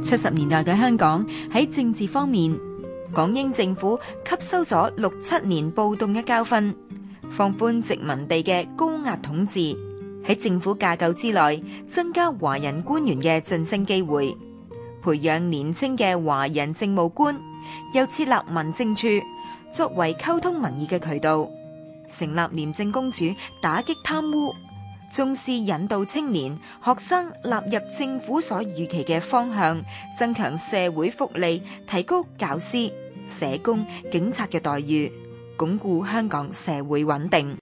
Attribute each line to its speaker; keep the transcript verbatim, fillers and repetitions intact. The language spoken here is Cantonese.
Speaker 1: 七十年代嘅香港喺政治方面，港英政府吸收咗六七年暴動嘅教訓，放寬殖民地嘅高壓統治，喺政府架構之內增加華人官員嘅晉升機會，培養年輕嘅華人政務官，又設立民政處作為溝通民意嘅渠道，成立廉政公署打擊貪污，重視引導青年學生納入政府所預期嘅方向，增強社會福利，提高教師、社工、警察嘅待遇，鞏固香港社會穩定。